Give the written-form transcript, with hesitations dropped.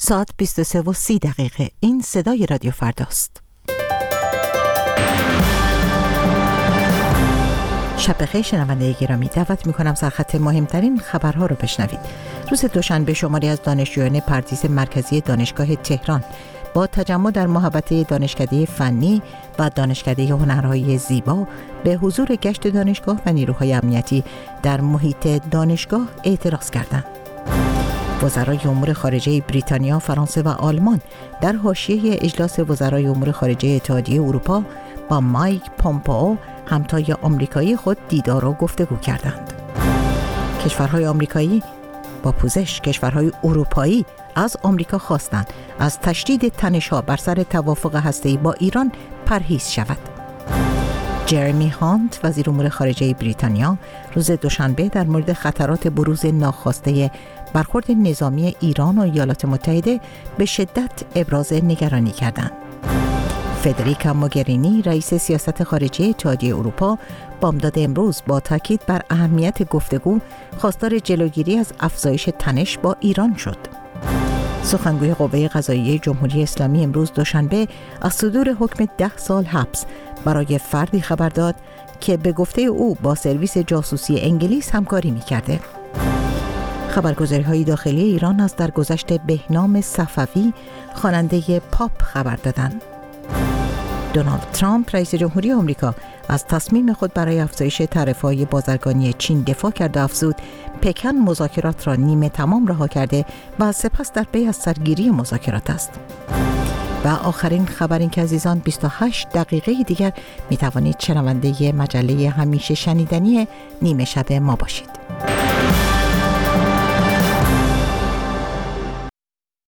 ساعت 23:30. این صدای رادیو فرداست. شب بخیر شنونده گرامی، دعوت می‌کنم سرخط مهمترین خبرها رو بشنوید. روز دوشنبه شماری از دانشجویان پردیس مرکزی دانشگاه تهران با تجمع در محوطه دانشکده فنی و دانشکده هنرهای زیبا به حضور گشت دانشگاه و نیروهای امنیتی در محیط دانشگاه اعتراض کردند. وزرای امور خارجه بریتانیا، فرانسه و آلمان در حاشیه اجلاس وزرای امور خارجه اتحادیه اروپا با مایک پومپئو همتای آمریکایی خود دیدار و گفتگو کردند. کشورهای آمریکایی با پوزش کشورهای اروپایی از آمریکا خواستند از تشدید تنش‌ها بر سر توافق هسته‌ای با ایران پرهیز شود. جرمی هانت، وزیر امور خارجه بریتانیا، روز دوشنبه در مورد خطرات بروز ناخواسته برخورد نظامی ایران و ایالات متحده به شدت ابراز نگرانی کردند. فدریکا موگرینی، رئیس سیاست خارجی اتحادیه اروپا، بامداد امروز با تاکید بر اهمیت گفتگو خواستار جلوگیری از افزایش تنش با ایران شد. سخنگوی قوه قضاییه جمهوری اسلامی امروز دوشنبه از صدور حکم 10 سال حبس برای فردی خبر داد که به گفته او با سرویس جاسوسی انگلیس همکاری می‌کرده. خبرگزاری‌های داخلی ایران از درگذشت بهنام صفوی، خواننده پاپ، خبر دادند. دونالد ترامپ، رئیس جمهوری آمریکا، از تصمیم خود برای افزایش تعرفه‌های بازرگانی چین دفاع کرد و افزود پکن مذاکرات را نیمه تمام رها کرده و سپس در پی از سرگیری مذاکرات است. و آخرین خبر این که عزیزان 28 دقیقه دیگر می توانید شنونده مجله همیشه شنیدنی نیمه شب ما باشید.